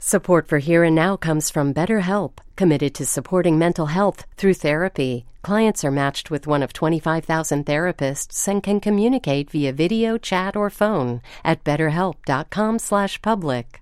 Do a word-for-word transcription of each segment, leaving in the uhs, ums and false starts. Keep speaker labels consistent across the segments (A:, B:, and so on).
A: Support for Here and Now comes from BetterHelp, committed to supporting mental health through therapy. Clients are matched with one of twenty-five thousand therapists and can communicate via video, chat, or phone at betterhelp.com slash public.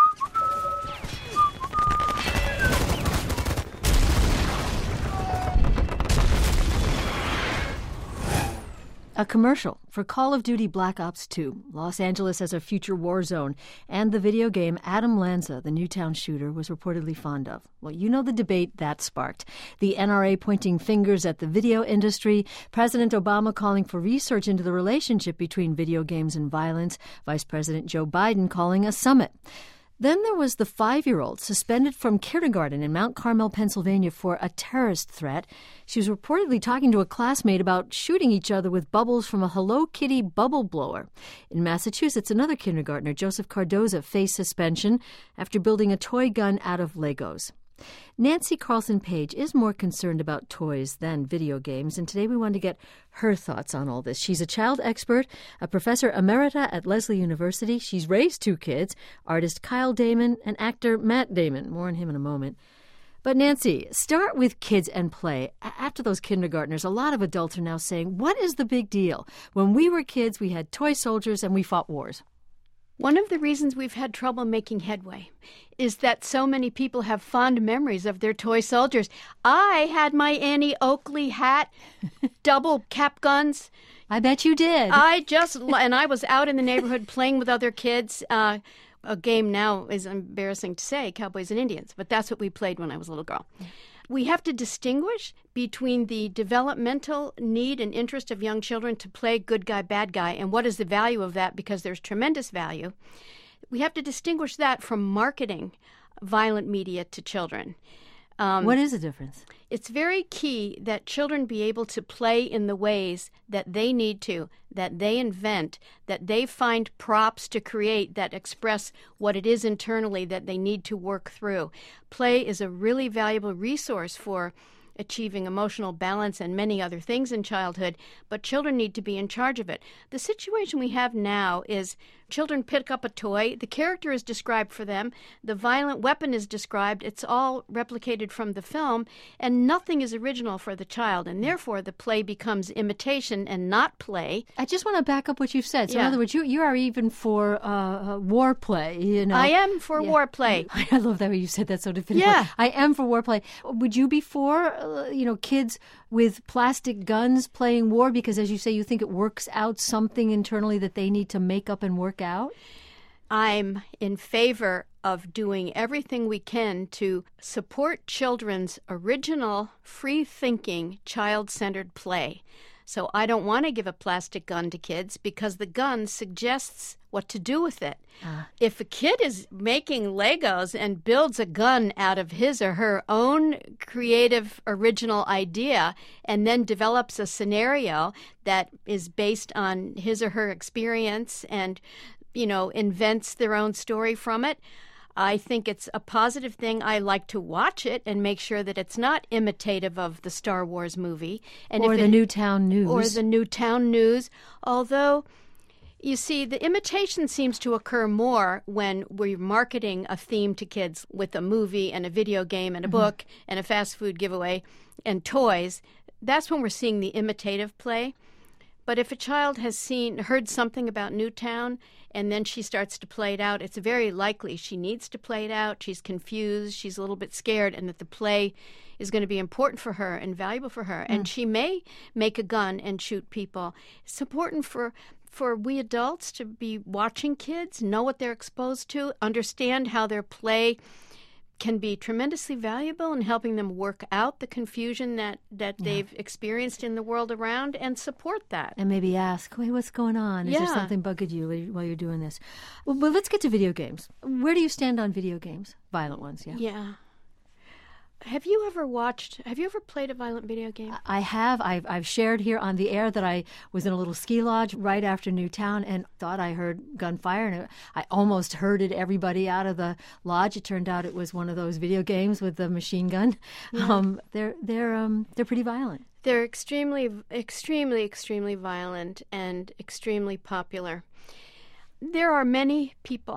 B: A commercial for Call of Duty Black Ops two, Los Angeles as a future war zone, and the video game Adam Lanza, the Newtown shooter, was reportedly fond of. Well, you know the debate that sparked. The N R A pointing fingers at the video industry, President Obama calling for research into the relationship between video games and violence, Vice President Joe Biden calling a summit. Then there was the five-year-old suspended from kindergarten in Mount Carmel, Pennsylvania for a terrorist threat. She was reportedly talking to a classmate about shooting each other with bubbles from a Hello Kitty bubble blower. In Massachusetts, another kindergartner, Joseph Cardoza, faced suspension after building a toy gun out of Legos. Nancy Carlson Page is more concerned about toys than video games, and today we want to get her thoughts on all this. She's a child expert, a professor emerita at Lesley University. She's raised two kids, artist Kyle Damon and actor Matt Damon. More on him in a moment. But Nancy, start with kids and play. After those kindergartners, a lot of adults are now saying, what is the big deal? When we were kids, we had toy soldiers and we fought wars.
C: One of the reasons we've had trouble making headway is that so many people have fond memories of their toy soldiers. I had my Annie Oakley hat, double cap guns.
B: I bet you did.
C: I just, and I was out in the neighborhood playing with other kids. Uh, a game now is embarrassing to say, Cowboys and Indians, but that's what we played when I was a little girl. We have to distinguish between the developmental need and interest of young children to play good guy, bad guy, and what is the value of that, because there's tremendous value. We have to distinguish that from marketing violent media to children. Um,
B: what is the difference?
C: It's very key that children be able to play in the ways that they need to, that they invent, that they find props to create that express what it is internally that they need to work through. Play is a really valuable resource for achieving emotional balance and many other things in childhood, but children need to be in charge of it. The situation we have now is children pick up a toy, the character is described for them, the violent weapon is described, it's all replicated from the film, and nothing is original for the child, and therefore the play becomes imitation and not play.
B: I just want to back up what you've said. So
C: yeah.
B: in other words, you you are even for uh, war play, you know.
C: I am for
B: yeah.
C: war play.
B: I love that way you said that so definitively.
C: Yeah.
B: I am for war play. Would you be for, uh, you know, kids with plastic guns playing war because, as you say, you think it works out something internally that they need to make up and work out?
C: I'm in favor of doing everything we can to support children's original, free-thinking, child-centered play. So I don't want to give a plastic gun to kids because the gun suggests what to do with it. Uh. If a kid is making Legos and builds a gun out of his or her own creative, original idea and then develops a scenario that is based on his or her experience and, you know, invents their own story from it, I think it's a positive thing. I like to watch it and make sure that it's not imitative of the Star Wars movie. And
B: or
C: if
B: the
C: it,
B: Newtown News.
C: Or the Newtown News. Although, you see, the imitation seems to occur more when we're marketing a theme to kids with a movie and a video game and a mm-hmm. book and a fast food giveaway and toys. That's when we're seeing the imitative play. But if a child has seen, heard something about Newtown, and then she starts to play it out, it's very likely she needs to play it out. She's confused, she's a little bit scared, and that the play is going to be important for her and valuable for her. Mm. And she may make a gun and shoot people. It's important for for we adults to be watching kids, know what they're exposed to, understand how their play can be tremendously valuable in helping them work out the confusion that, that yeah. they've experienced in the world around and support that.
B: And maybe ask, hey, what's going on? Is
C: yeah.
B: there something bugging you while you're doing this? Well, but let's get to video games. Where do you stand on video games? Violent ones, yeah?
C: Yeah. Have you ever watched, have you ever played a violent video game?
B: I have. I've, I've shared here on the air that I was in a little ski lodge right after Newtown and thought I heard gunfire, and I almost herded everybody out of the lodge. It turned out it was one of those video games with the machine gun. Yeah. Um, they're they're um, they're pretty violent.
C: They're extremely, extremely, extremely violent and extremely popular. There are many people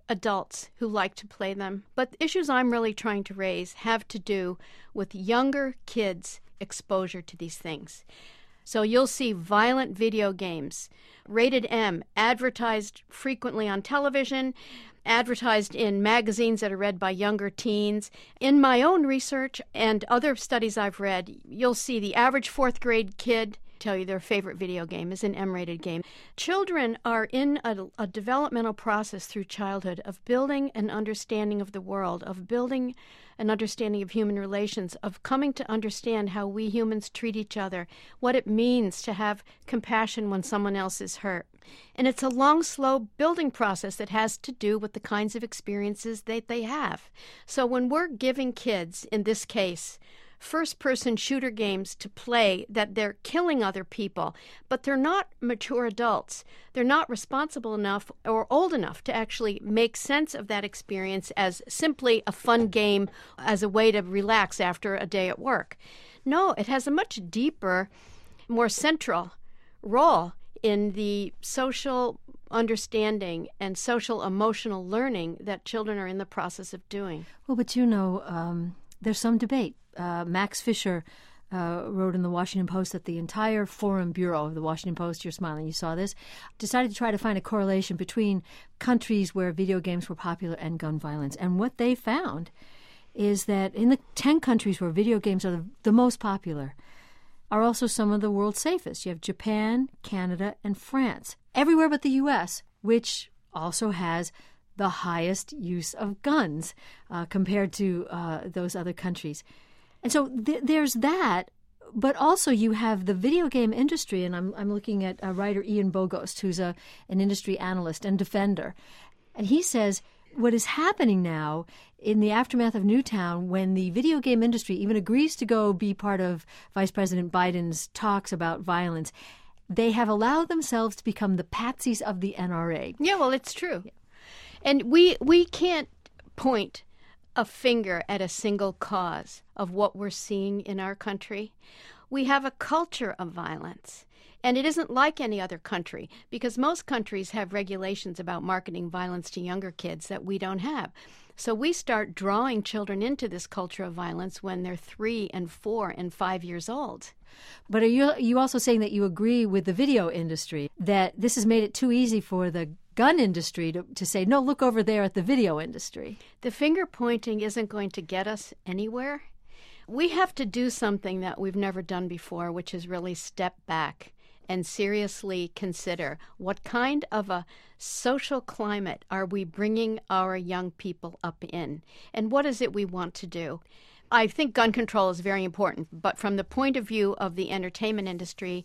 C: adults who like to play them. But the issues I'm really trying to raise have to do with younger kids' exposure to these things. So you'll see violent video games, rated M, advertised frequently on television, advertised in magazines that are read by younger teens. In my own research and other studies I've read, you'll see the average fourth grade kid tell you their favorite video game is an M-rated game. Children are in a, a developmental process through childhood of building an understanding of the world, of building an understanding of human relations, of coming to understand how we humans treat each other, what it means to have compassion when someone else is hurt. And it's a long, slow building process that has to do with the kinds of experiences that they have. So when we're giving kids, in this case, first-person shooter games to play that they're killing other people, but they're not mature adults. They're not responsible enough or old enough to actually make sense of that experience as simply a fun game as a way to relax after a day at work. No, it has a much deeper, more central role in the social understanding and social emotional learning that children are in the process of doing.
B: Well, but you know, um, there's some debate. Uh, Max Fisher uh, wrote in the Washington Post that the entire Forum Bureau of the Washington Post, you're smiling, you saw this, decided to try to find a correlation between countries where video games were popular and gun violence. And what they found is that in the ten countries where video games are the, the most popular are also some of the world's safest. You have Japan, Canada, and France. Everywhere but the U S, which also has the highest use of guns uh, compared to uh, those other countries. And so th- there's that, but also you have the video game industry, and I'm I'm looking at uh, writer Ian Bogost, who's a an industry analyst and defender, and he says what is happening now in the aftermath of Newtown, when the video game industry even agrees to go be part of Vice President Biden's talks about violence, they have allowed themselves to become the patsies of the N R A.
C: Yeah, well, it's true. And we we can't point a finger at a single cause of what we're seeing in our country. We have a culture of violence, and it isn't like any other country, because most countries have regulations about marketing violence to younger kids that we don't have. So we start drawing children into this culture of violence when they're three and four and five years old.
B: But are you, you also saying that you agree with the video industry, that this has made it too easy for the gun industry to, to say, no, look over there at the video industry?
C: The finger pointing isn't going to get us anywhere. We have to do something that we've never done before, which is really step back and seriously consider what kind of a social climate are we bringing our young people up in, and what is it we want to do. I think gun control is very important, but from the point of view of the entertainment industry,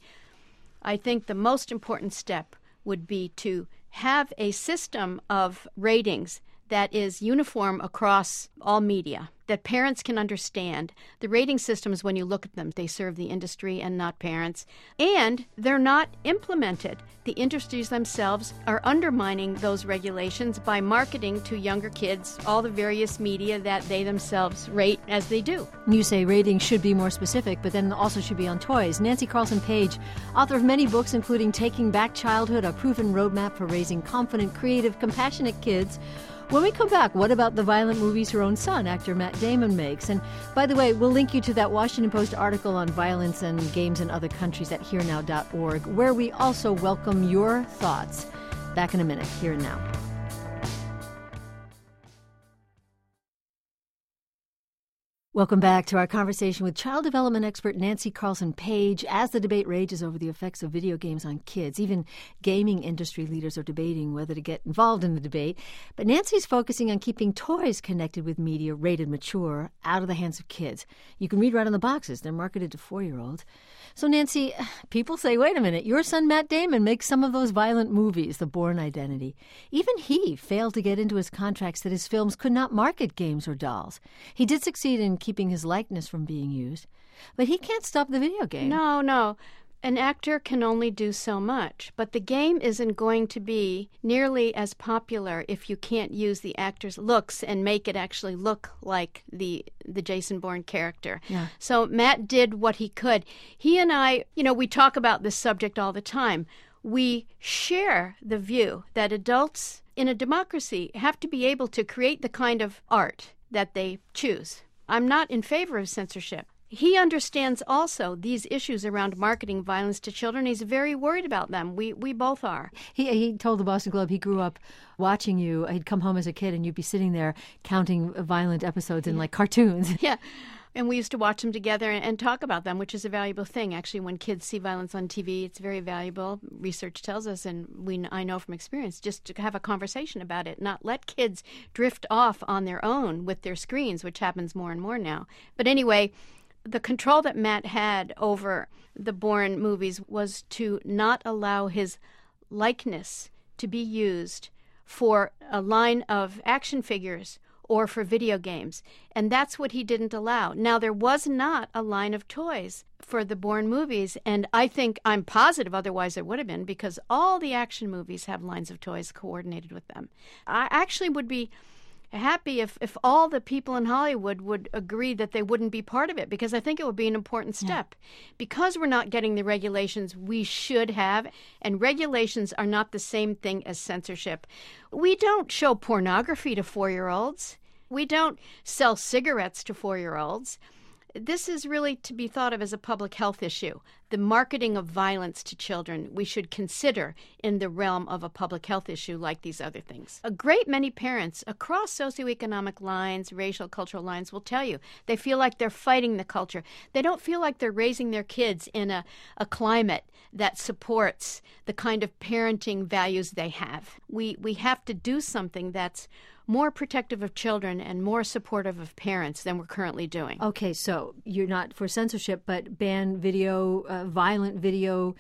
C: I think the most important step would be to have a system of ratings that is uniform across all media, that parents can understand. The rating systems, when you look at them, they serve the industry and not parents. And they're not implemented. The industries themselves are undermining those regulations by marketing to younger kids all the various media that they themselves rate as they do.
B: You say ratings should be more specific, but then also should be on toys. Nancy Carlson Page, author of many books, including Taking Back Childhood, a proven roadmap for raising confident, creative, compassionate kids. When we come back, what about the violent movies her own son, actor Matt Damon, makes? And by the way, we'll link you to that Washington Post article on violence and games in other countries at here now dot org, where we also welcome your thoughts. Back in a minute, Here and Now. Welcome back to our conversation with child development expert Nancy Carlson Page. As the debate rages over the effects of video games on kids, even gaming industry leaders are debating whether to get involved in the debate. But Nancy's focusing on keeping toys connected with media rated mature out of the hands of kids. You can read right on the boxes. They're marketed to four-year-olds. So, Nancy, people say, wait a minute, your son Matt Damon makes some of those violent movies, The Bourne Identity. Even he failed to get into his contracts that his films could not market games or dolls. He did succeed in keeping his likeness from being used, but he can't stop the video game.
C: No, no. An actor can only do so much, but the game isn't going to be nearly as popular if you can't use the actor's looks and make it actually look like the the Jason Bourne character.
B: Yeah.
C: So Matt did what he could. He and I, you know, we talk about this subject all the time. We share the view that adults in a democracy, have to be able to create the kind of art that they choose. I'm not in favor of censorship. He understands also these issues around marketing violence to children. He's very worried about them. We we both are.
B: He he told the Boston Globe he grew up watching you. He'd come home as a kid and you'd be sitting there counting violent episodes in like cartoons.
C: Yeah. And we used to watch them together and, and talk about them, which is a valuable thing. Actually, when kids see violence on T V, it's very valuable. Research tells us, and we I know from experience, just to have a conversation about it, not let kids drift off on their own with their screens, which happens more and more now. But anyway, the control that Matt had over the Bourne movies was to not allow his likeness to be used for a line of action figures or for video games. And that's what he didn't allow. Now, there was not a line of toys for the Bourne movies, and I think, I'm positive otherwise there would have been, because all the action movies have lines of toys coordinated with them. I actually would be happy if, if all the people in Hollywood would agree that they wouldn't be part of it, because I think it would be an important step. Yeah. Because we're not getting the regulations we should have, and regulations are not the same thing as censorship. We don't show pornography to four-year-olds. We don't sell cigarettes to four-year-olds. This is really to be thought of as a public health issue. The marketing of violence to children we should consider in the realm of a public health issue like these other things. A great many parents across socioeconomic lines, racial, cultural lines will tell you they feel like they're fighting the culture. They don't feel like they're raising their kids in a, a climate that supports the kind of parenting values they have. We, we have to do something that's more protective of children and more supportive of parents than we're currently doing.
B: Okay, so you're not for censorship, but ban video, uh, violent video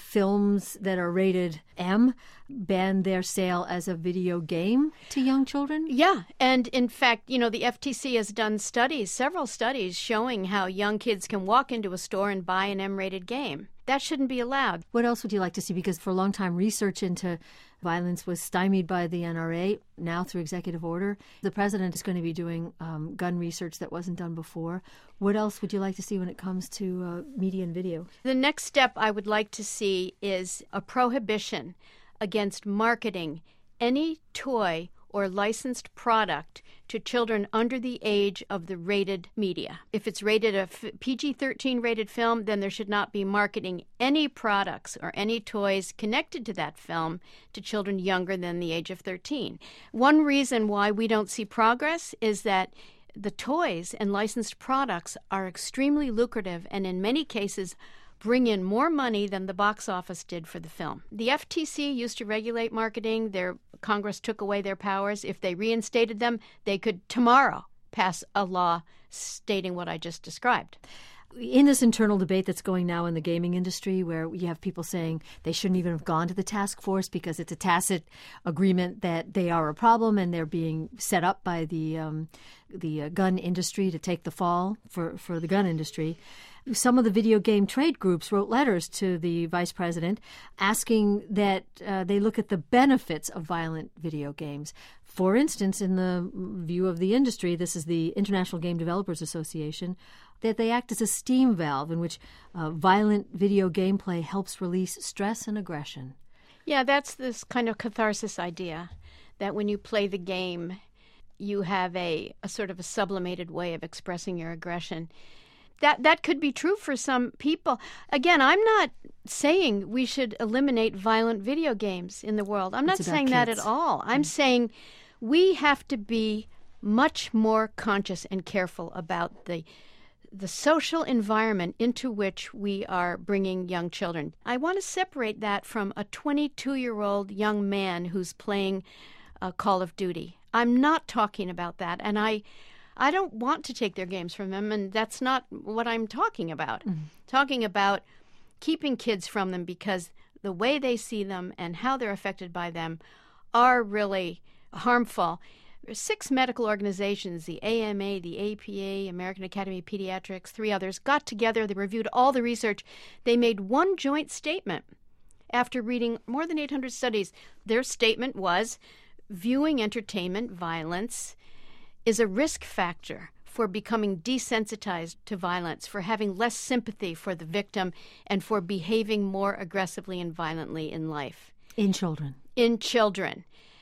B: films that are rated M, ban their sale as a video game to young children?
C: Yeah, and in fact, you know, the F T C has done studies, several studies, showing how young kids can walk into a store and buy an M-rated game. That shouldn't be allowed.
B: What else would you like to see? Because for a long time, research into violence was stymied by the N R A. Now, through executive order, the president is going to be doing um, gun research that wasn't done before. What else would you like to see when it comes to uh, media and video?
C: The next step I would like to see is a prohibition against marketing any toy or licensed product to children under the age of the rated media. If it's rated a P G thirteen rated film, then there should not be marketing any products or any toys connected to that film to children younger than the age of thirteen. One reason why we don't see progress is that the toys and licensed products are extremely lucrative and in many cases bring in more money than the box office did for the film. The F T C used to regulate marketing. Their Congress took away their powers. If they reinstated them, they could tomorrow pass a law stating what I just described.
B: In this internal debate that's going now in the gaming industry, where you have people saying they shouldn't even have gone to the task force because it's a tacit agreement that they are a problem and they're being set up by the um, the uh, gun industry to take the fall for, for the gun industry. Some of the video game trade groups wrote letters to the vice president asking that uh, they look at the benefits of violent video games. For instance, in the view of the industry, this is the International Game Developers Association, that they act as a steam valve in which uh, violent video gameplay helps release stress and aggression.
C: Yeah, that's this kind of catharsis idea, that when you play the game, you have a, a sort of a sublimated way of expressing your aggression. That that could be true for some people. Again, I'm not saying we should eliminate violent video games in the world. I'm not saying that at all. I'm mm. saying we have to be much more conscious and careful about the the social environment into which we are bringing young children. I want to separate that from a twenty-two-year-old young man who's playing uh, Call of Duty. I'm not talking about that, and I... I don't want to take their games from them, and that's not what I'm talking about. Mm-hmm. Talking about keeping kids from them because the way they see them and how they're affected by them are really harmful. Six medical organizations, the A M A, the A P A, American Academy of Pediatrics, three others, got together. They reviewed all the research. They made one joint statement after reading more than eight hundred studies. Their statement was, viewing entertainment violence is a risk factor for becoming desensitized to violence, for having less sympathy for the victim, and for behaving more aggressively and violently in life.
B: In children.
C: In children.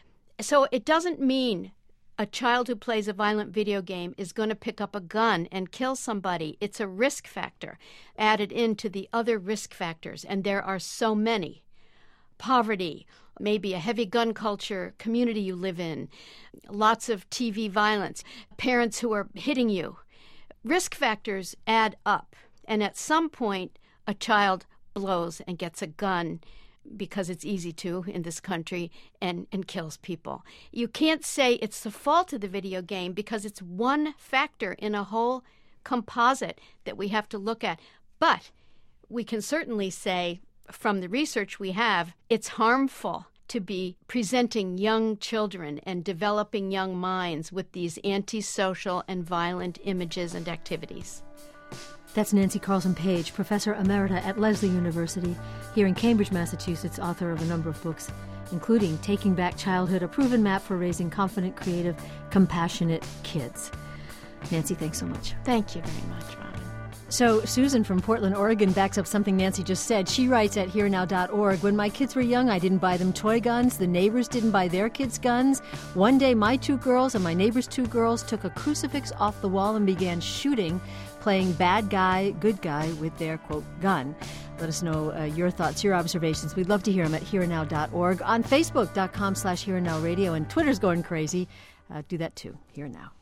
C: So it doesn't mean a child who plays a violent video game is going to pick up a gun and kill somebody. It's a risk factor added into the other risk factors, and there are so many. Poverty, maybe a heavy gun culture community you live in, lots of T V violence, parents who are hitting you. Risk factors add up, and at some point, a child blows and gets a gun because it's easy to in this country, and, and kills people. You can't say it's the fault of the video game because it's one factor in a whole composite that we have to look at. But we can certainly say, from the research we have, it's harmful to be presenting young children and developing young minds with these antisocial and violent images and activities.
B: That's Nancy Carlson Page, Professor Emerita at Lesley University, here in Cambridge, Massachusetts, author of a number of books, including Taking Back Childhood, a proven map for raising confident, creative, compassionate kids. Nancy, thanks so much.
C: Thank you very much, Robin.
B: So Susan from Portland, Oregon backs up something Nancy just said. She writes at here now dot org, when my kids were young, I didn't buy them toy guns. The neighbors didn't buy their kids guns. One day, my two girls and my neighbor's two girls took a crucifix off the wall and began shooting, playing bad guy, good guy with their, quote, gun. Let us know uh, your thoughts, your observations. We'd love to hear them at here now dot org, on Facebook dot com slash here and now radio, and Twitter's going crazy. Uh, do that too, Here and Now.